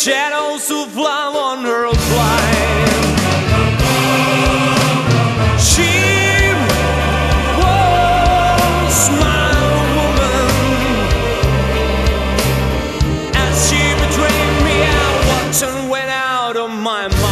shadows of love on her blind. She was my woman. As she betrayed me, I watched and went out of my mind.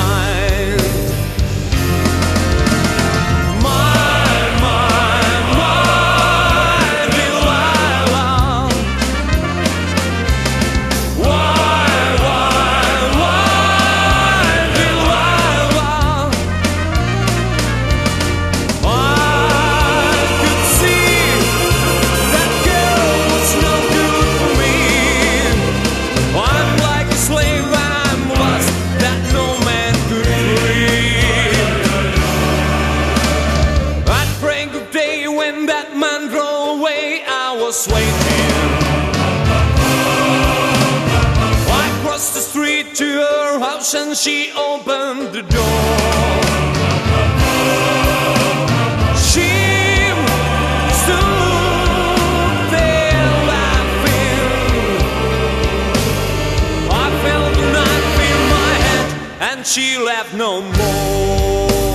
When that man drove away, I was waiting. I crossed the street to her house and she opened the door. She stood there laughing. I felt the knife in my head and she laughed no more.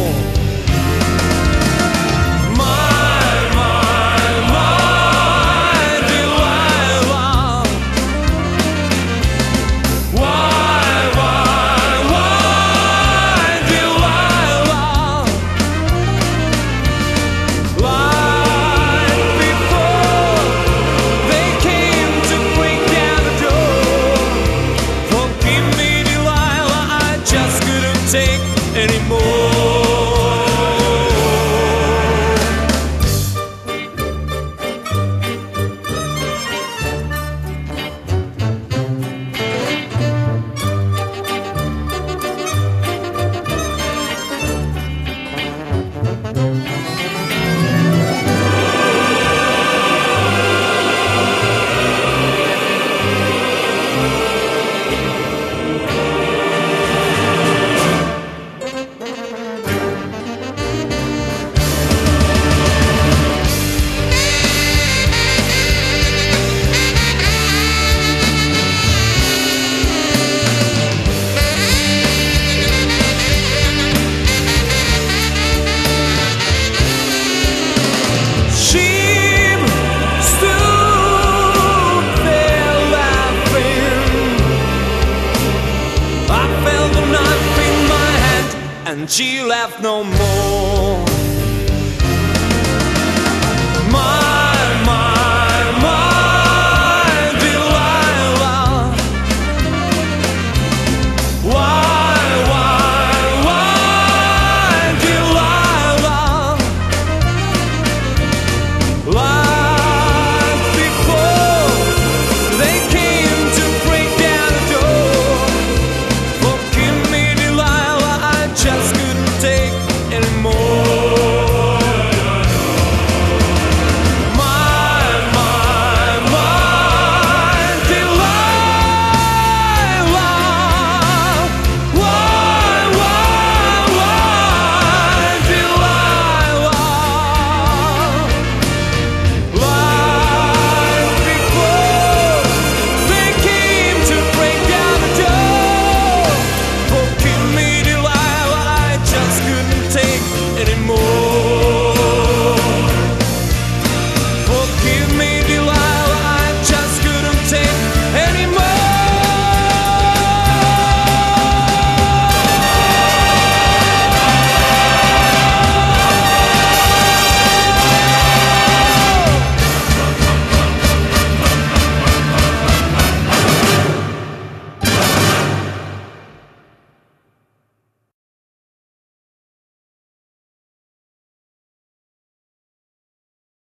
Take anymore. And she laughed no more.